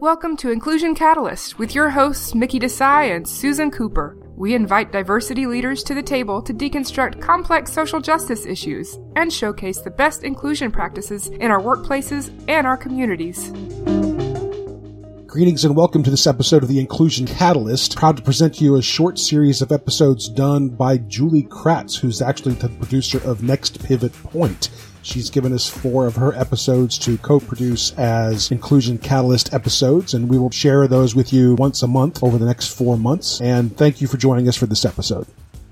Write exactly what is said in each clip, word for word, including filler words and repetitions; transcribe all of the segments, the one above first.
Welcome to Inclusion Catalyst with your hosts Mickey Desai and Susan Cooper. We invite diversity leaders to the table to deconstruct complex social justice issues and showcase the best inclusion practices in our workplaces and our communities. Greetings and welcome to this episode of the Inclusion Catalyst. Proud to present to you a short series of episodes done by Julie Kratz, who's actually the producer of Next Pivot Point. She's given us four of her episodes to co-produce as Inclusion Catalyst episodes, and we will share those with you once a month over the next four months. And thank you for joining us for this episode.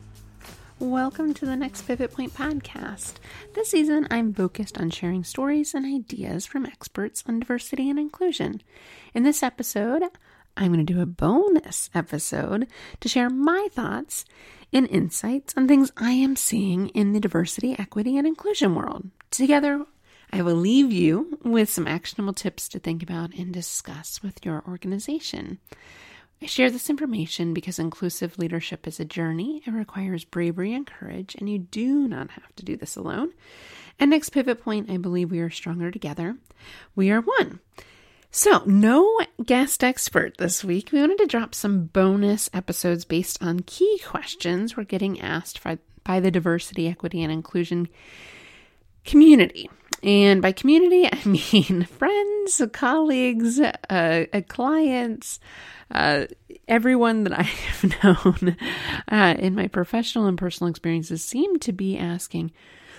Welcome to the Next Pivot Point podcast. This season, I'm focused on sharing stories and ideas from experts on diversity and inclusion. In this episode, I'm going to do a bonus episode to share my thoughts and insights on things I am seeing in the diversity, equity, and inclusion world. Together, I will leave you with some actionable tips to think about and discuss with your organization. I share this information because inclusive leadership is a journey. It requires bravery and courage, and you do not have to do this alone. At Next Pivot Point, I believe we are stronger together. We are one. So, no guest expert this week. We wanted to drop some bonus episodes based on key questions we're getting asked by, by the diversity, equity, and inclusion community. And by community, I mean friends, colleagues, uh, clients, uh, everyone that I have known uh, in my professional and personal experiences seem to be asking,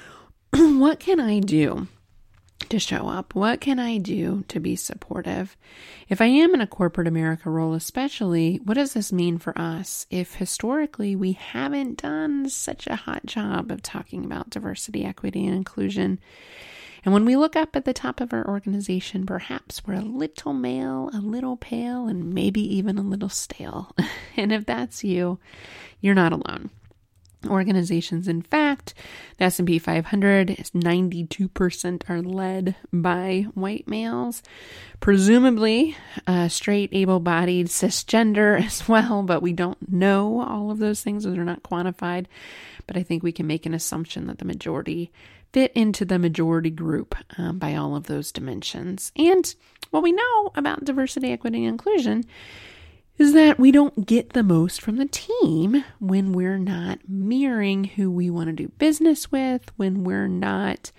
what can I do to show up? What can I do to be supportive? If I am in a corporate America role especially, what does this mean for us if historically we haven't done such a hot job of talking about diversity, equity, and inclusion? And when we look up at the top of our organization, perhaps we're a little male, a little pale, and maybe even a little stale. And if that's you, you're not alone. Organizations, in fact, the S and P five hundred is ninety-two percent are led by white males, presumably uh, straight, able-bodied, cisgender as well, but we don't know all of those things. Those are not quantified, but I think we can make an assumption that the majority fit into the majority group um, by all of those dimensions. And what we know about diversity, equity, and inclusion is that we don't get the most from the team when we're not mirroring who we want to do business with, when we're not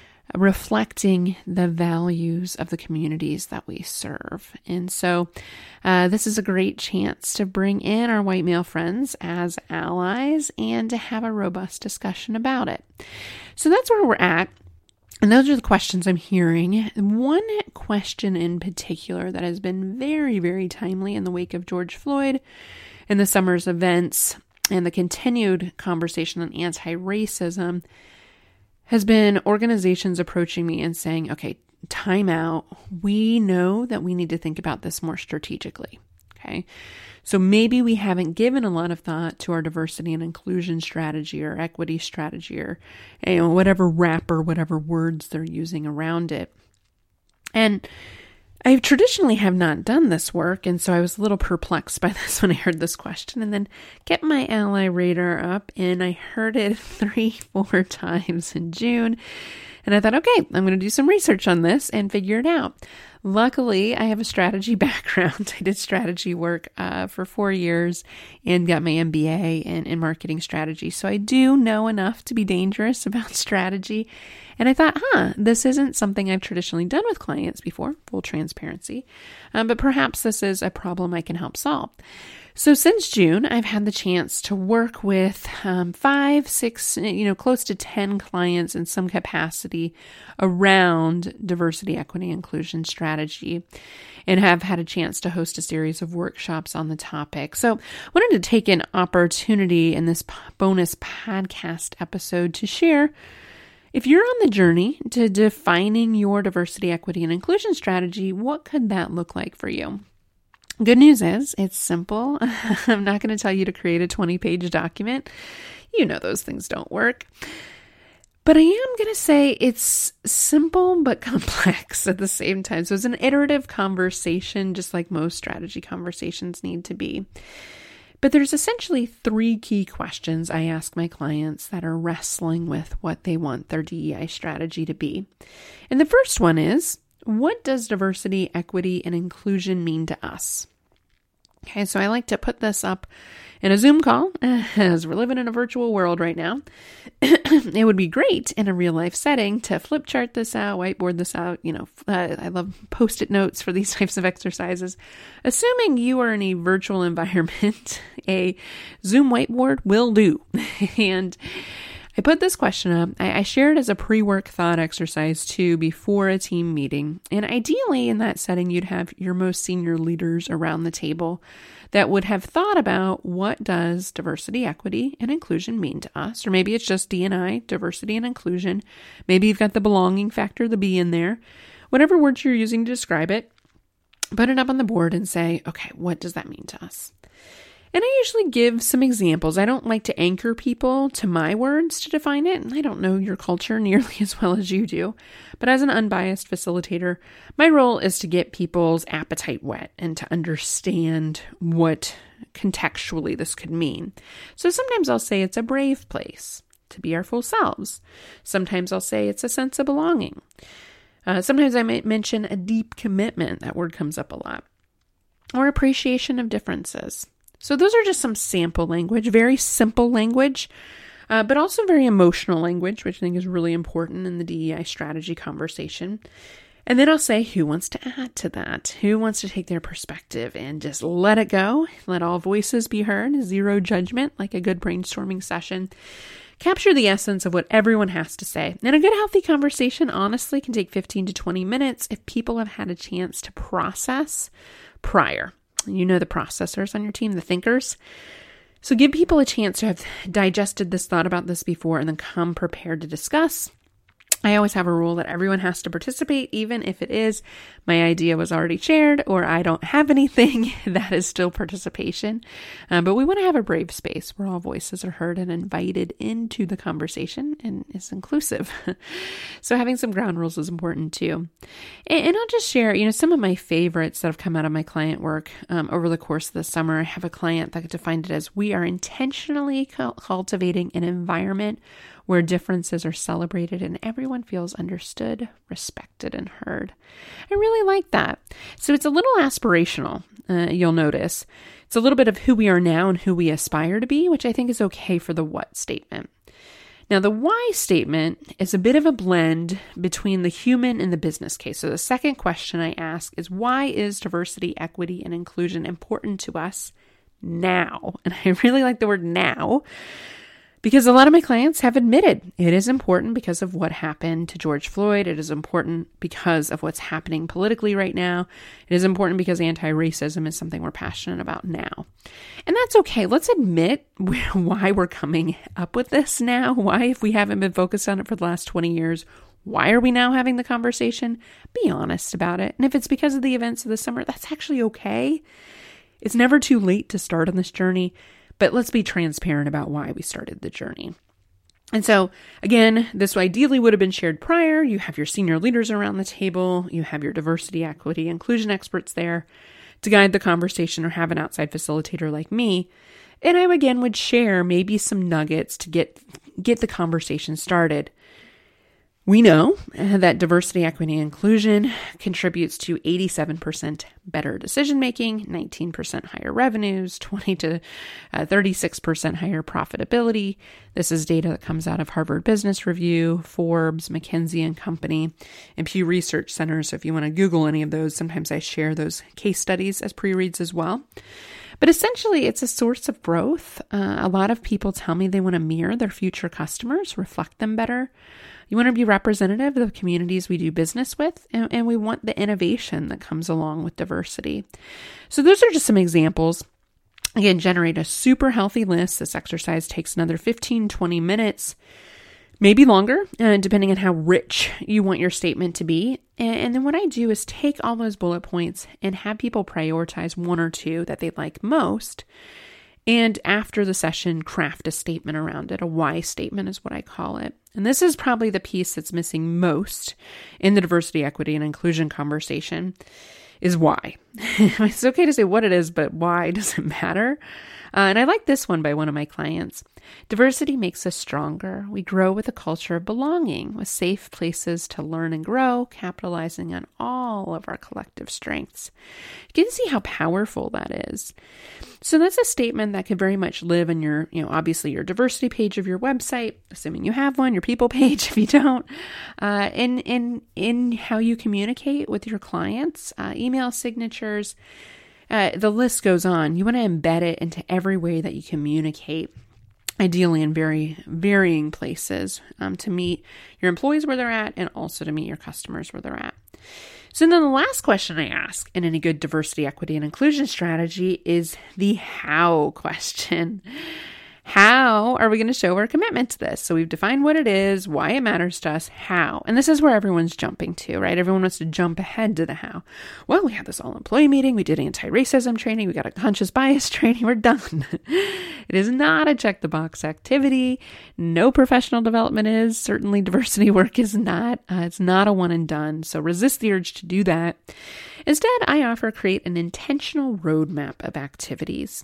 reflecting the values of the communities that we serve. And so uh, this is a great chance to bring in our white male friends as allies and to have a robust discussion about it. So that's where we're at. And those are the questions I'm hearing. One question in particular that has been very, very timely in the wake of George Floyd and the summer's events and the continued conversation on anti-racism has been organizations approaching me and saying, okay, time out. We know that we need to think about this more strategically. Okay. So maybe we haven't given a lot of thought to our diversity and inclusion strategy or equity strategy or, you know, whatever wrapper, whatever words they're using around it. And I traditionally have not done this work. And so I was a little perplexed by this when I heard this question, and then kept my ally radar up, and I heard it three, four times in June. And I thought, okay, I'm going to do some research on this and figure it out. Luckily, I have a strategy background. I did strategy work uh, for four years and got my M B A in, in marketing strategy. So I do know enough to be dangerous about strategy. And I thought, huh, this isn't something I've traditionally done with clients before, full transparency. Um, but perhaps this is a problem I can help solve. So since June, I've had the chance to work with um, five, six, you know, close to ten clients in some capacity around diversity, equity, inclusion strategy, and have had a chance to host a series of workshops on the topic. So I wanted to take an opportunity in this bonus podcast episode to share, if you're on the journey to defining your diversity, equity, and inclusion strategy, what could that look like for you? Good news is it's simple. I'm not going to tell you to create a twenty-page document. You know those things don't work. But I am going to say it's simple but complex at the same time. So it's an iterative conversation, just like most strategy conversations need to be. But there's essentially three key questions I ask my clients that are wrestling with what they want their D E I strategy to be. And the first one is, what does diversity, equity, and inclusion mean to us? Okay, so I like to put this up in a Zoom call, as we're living in a virtual world right now. It would be great in a real life setting to flip chart this out, whiteboard this out. You know, uh, I love post-it notes for these types of exercises. Assuming you are in a virtual environment, a Zoom whiteboard will do. And I put this question up. I, I share it as a pre-work thought exercise too before a team meeting. And ideally in that setting, you'd have your most senior leaders around the table that would have thought about what does diversity, equity, and inclusion mean to us? Or maybe it's just D and I, diversity and inclusion. Maybe you've got the belonging factor, the B in there. Whatever words you're using to describe it, put it up on the board and say, okay, what does that mean to us? And I usually give some examples. I don't like to anchor people to my words to define it. And I don't know your culture nearly as well as you do. But as an unbiased facilitator, my role is to get people's appetite wet and to understand what contextually this could mean. So sometimes I'll say it's a brave place to be our full selves. Sometimes I'll say it's a sense of belonging. Uh, sometimes I might mention a deep commitment. That word comes up a lot. Or appreciation of differences. So those are just some sample language, very simple language, uh, but also very emotional language, which I think is really important in the D E I strategy conversation. And then I'll say, who wants to add to that? Who wants to take their perspective and just let it go? Let all voices be heard, zero judgment, like a good brainstorming session. Capture the essence of what everyone has to say. And a good, healthy conversation, honestly, can take fifteen to twenty minutes if people have had a chance to process prior. You know the processors on your team, the thinkers. So give people a chance to have digested this, thought about this before, and then come prepared to discuss. I always have a rule that everyone has to participate, even if it is my idea was already shared or I don't have anything. That is still participation. Uh, but we want to have a brave space where all voices are heard and invited into the conversation and is inclusive. So having some ground rules is important too. And, and I'll just share, you know, some of my favorites that have come out of my client work um, over the course of the summer. I have a client that defined it as we are intentionally cultivating an environment where differences are celebrated and everyone feels understood, respected, and heard. I really like that. So it's a little aspirational, uh, you'll notice. It's a little bit of who we are now and who we aspire to be, which I think is okay for the what statement. Now, the why statement is a bit of a blend between the human and the business case. So the second question I ask is, why is diversity, equity, and inclusion important to us now? And I really like the word now, because a lot of my clients have admitted it is important because of what happened to George Floyd. It is important because of what's happening politically right now. It is important because anti-racism is something we're passionate about now. And that's okay. Let's admit why we're coming up with this now. Why, if we haven't been focused on it for the last twenty years, why are we now having the conversation? Be honest about it. And if it's because of the events of the summer, that's actually okay. It's never too late to start on this journey. But let's be transparent about why we started the journey. And so, again, this ideally would have been shared prior. You have your senior leaders around the table. You have your diversity, equity, inclusion experts there to guide the conversation, or have an outside facilitator like me. And I, again, would share maybe some nuggets to get, get the conversation started. We know that diversity, equity, and inclusion contributes to eighty-seven percent better decision-making, nineteen percent higher revenues, twenty to thirty-six percent higher profitability. This is data that comes out of Harvard Business Review, Forbes, McKinsey and Company, and Pew Research Center. So if you want to Google any of those, sometimes I share those case studies as pre-reads as well. But essentially, it's a source of growth. Uh, a lot of people tell me they want to mirror their future customers, reflect them better. You want to be representative of the communities we do business with, and, and we want the innovation that comes along with diversity. So those are just some examples. Again, generate a super healthy list. This exercise takes another fifteen, twenty minutes, maybe longer, uh, depending on how rich you want your statement to be. And, and then what I do is take all those bullet points and have people prioritize one or two that they like most. And after the session, craft a statement around it. A why statement is what I call it. And this is probably the piece that's missing most in the diversity, equity, and inclusion conversation is why. It's okay to say what it is, but why doesn't matter. Uh, and I like this one by one of my clients. Diversity makes us stronger. We grow with a culture of belonging, with safe places to learn and grow, capitalizing on all of our collective strengths. You can see how powerful that is. So that's a statement that could very much live in your, you know, obviously your diversity page of your website, assuming you have one, your people page if you don't, uh, in, in, in how you communicate with your clients, uh, email signatures. Uh, the list goes on. You want to embed it into every way that you communicate, ideally in very varying places, um, to meet your employees where they're at and also to meet your customers where they're at. So then the last question I ask in any good diversity, equity, and inclusion strategy is the how question. How are we going to show our commitment to this? So we've defined what it is, why it matters to us, how. And this is where everyone's jumping to, right? Everyone wants to jump ahead to the how. Well, we had this all-employee meeting. We did anti-racism training. We got a conscious bias training. We're done. It is not a check-the-box activity. No professional development is. Certainly diversity work is not. Uh, it's not a one and done. So resist the urge to do that. Instead, I offer create an intentional roadmap of activities.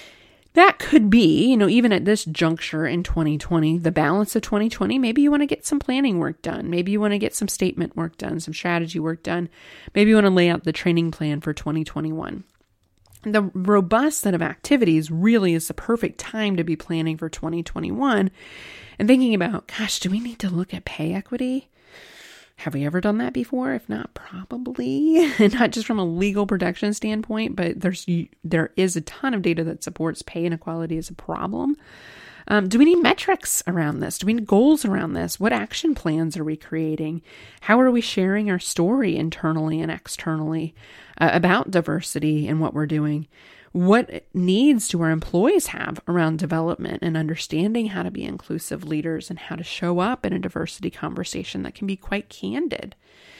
That could be, you know, even at this juncture in twenty twenty, the balance of twenty twenty, maybe you want to get some planning work done. Maybe you want to get some statement work done, some strategy work done. Maybe you want to lay out the training plan for twenty twenty-one. The robust set of activities really is the perfect time to be planning for twenty twenty-one and thinking about, gosh, do we need to look at pay equity? Have we ever done that before? If not, probably. And not just from a legal protection standpoint, but there's there is a ton of data that supports pay inequality as a problem. Um, do we need metrics around this? Do we need goals around this? What action plans are we creating? How are we sharing our story internally and externally uh, about diversity and what we're doing? What needs do our employees have around development and understanding how to be inclusive leaders and how to show up in a diversity conversation that can be quite candid?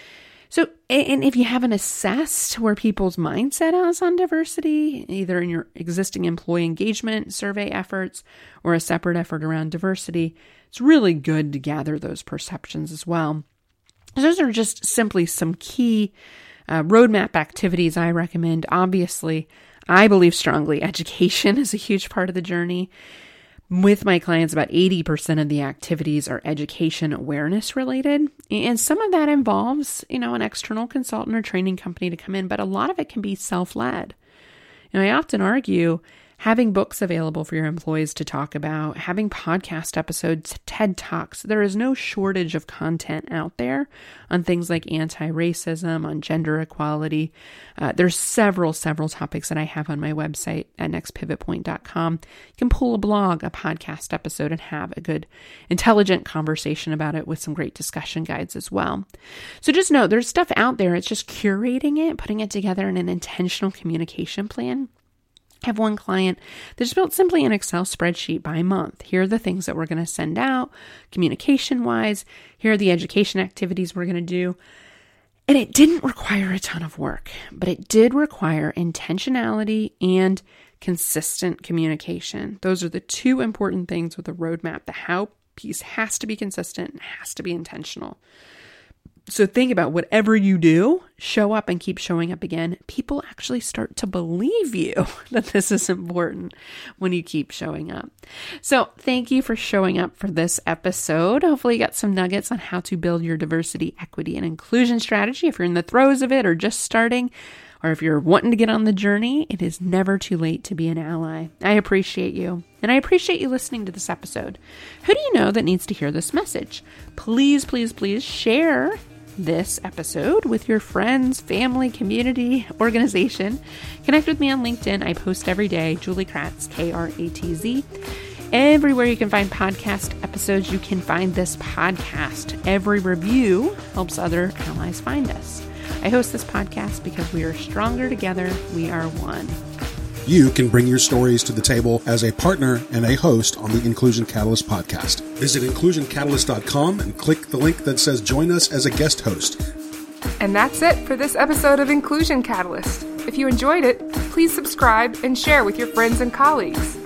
So, and if you haven't assessed where people's mindset is on diversity, either in your existing employee engagement survey efforts or a separate effort around diversity, it's really good to gather those perceptions as well. Those are just simply some key uh, roadmap activities I recommend. Obviously, I believe strongly education is a huge part of the journey. With my clients, about eighty percent of the activities are education awareness related. And some of that involves, you know, an external consultant or training company to come in, but a lot of it can be self-led. And I often argue having books available for your employees to talk about, having podcast episodes, TED Talks. There is no shortage of content out there on things like anti-racism, on gender equality. Uh, there's several, several topics that I have on my website at next pivot point dot com. You can pull a blog, a podcast episode, and have a good, intelligent conversation about it with some great discussion guides as well. So just know there's stuff out there. It's just curating it, putting it together in an intentional communication plan. I have one client that just built simply an Excel spreadsheet by month. Here are the things that we're going to send out communication-wise. Here are the education activities we're going to do. And it didn't require a ton of work, but it did require intentionality and consistent communication. Those are the two important things with a roadmap. The how piece has to be consistent and has to be intentional. So think about whatever you do, show up and keep showing up again. People actually start to believe you that this is important when you keep showing up. So thank you for showing up for this episode. Hopefully you got some nuggets on how to build your diversity, equity, and inclusion strategy. If you're in the throes of it or just starting, or if you're wanting to get on the journey, it is never too late to be an ally. I appreciate you. And I appreciate you listening to this episode. Who do you know that needs to hear this message? Please, please, please share this episode with your friends, family, community, organization. Connect with me on LinkedIn. I post every day. Julie Kratz, K R A T Z. Everywhere you can find podcast episodes, you can find this podcast. Every review helps other allies find us. I host this podcast because we are stronger together. We are one. You can bring your stories to the table as a partner and a host on the Inclusion Catalyst podcast. Visit inclusion catalyst dot com and click the link that says join us as a guest host. And that's it for this episode of Inclusion Catalyst. If you enjoyed it, please subscribe and share with your friends and colleagues.